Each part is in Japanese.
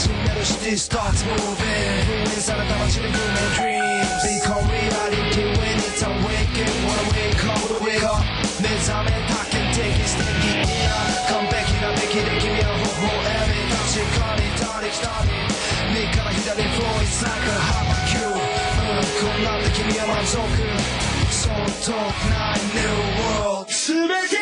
City starts moving 封印された街で Human Dreams Become reality anytime waking Wanna wake up, wake up 目覚めた天敵素敵完璧なべきで君は微笑み確かに他力他人右から左 Flow is like a barbecue こんなんで君は満足そう遠くない New World 全て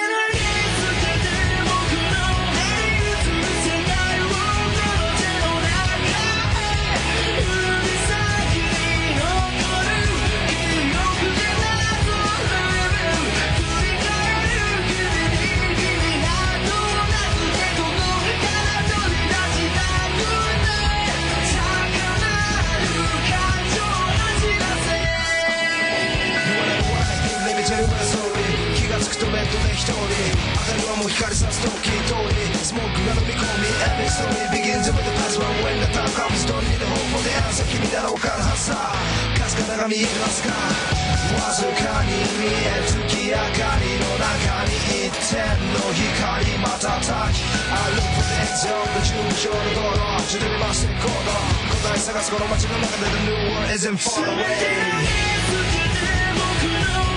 気がつくとベッドで一人明かりはもう光さす時通りスモークが飲み込み Every story begins with the past one when the time comes don't need a hope for the answer 君だろうからはずさかすかなが見えるはずかわずかに見え月明かりの中に一点の光瞬き歩く電車の十条の道路順に回していこうと答え探すこの街の中で The new world isn't far away 全てにつけて僕の